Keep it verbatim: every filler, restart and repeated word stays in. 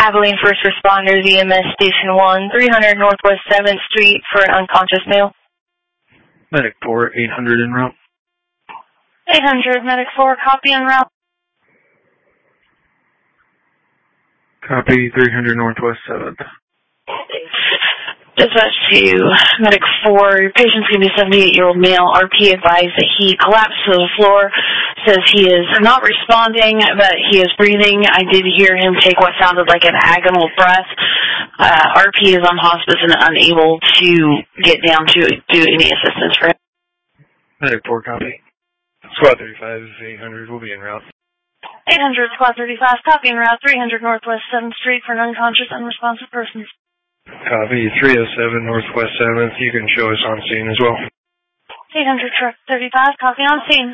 Abilene First Responders, E M S Station one, three hundred Northwest seventh Street for an unconscious male. Medic four, eight hundred en route. eight hundred, Medic four, copy en route. Copy, three hundred Northwest seventh. Dispatch to Medic four, your patient's going to be a seventy-eight-year-old male. R P advised that he collapsed to the floor, says he is not responding, but he is breathing. I did hear him take what sounded like an agonal breath. Uh, R P is on hospice and unable to get down to do any assistance for him. Medic four, copy. Squad thirty-five, eight hundred, will be en route. eight hundred, Squad thirty-five, copy en route, three hundred Northwest seventh Street for an unconscious, unresponsive person. Copy, three oh seven Northwest seventh. You can show us on scene as well. eight hundred, truck thirty-five, copy on scene.